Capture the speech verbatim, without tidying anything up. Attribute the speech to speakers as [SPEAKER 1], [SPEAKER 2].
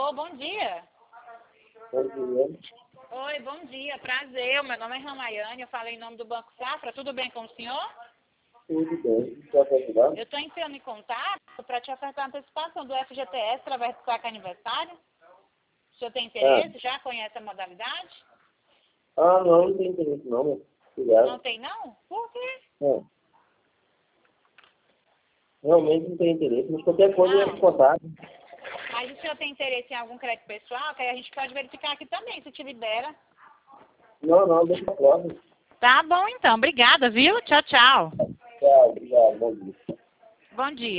[SPEAKER 1] Alô, bom dia.
[SPEAKER 2] Bom dia.
[SPEAKER 1] Oi, bom dia, prazer. Meu nome é Ramayane, eu falei em nome do Banco Safra. Tudo bem com o senhor?
[SPEAKER 2] Tudo bem. Pode ajudar?
[SPEAKER 1] Eu estou entrando em contato para te ofertar a antecipação do F G T S através do saque aniversário. O senhor tem interesse?
[SPEAKER 2] Ah,
[SPEAKER 1] Já conhece a modalidade?
[SPEAKER 2] ah não, não tem interesse não, mas
[SPEAKER 1] Não
[SPEAKER 2] obrigado.
[SPEAKER 1] tem, não? Por quê?
[SPEAKER 2] É, realmente não tem interesse, mas qualquer coisa eu
[SPEAKER 1] Não.
[SPEAKER 2] entro em contato.
[SPEAKER 1] Mas o senhor tem interesse em algum crédito pessoal? Que aí a gente pode verificar aqui também, se te libera.
[SPEAKER 2] Não, não, deixa pra próxima.
[SPEAKER 1] Tá bom, então. Obrigada, viu? Tchau, tchau.
[SPEAKER 2] Tchau, obrigado, bom dia.
[SPEAKER 1] Bom dia.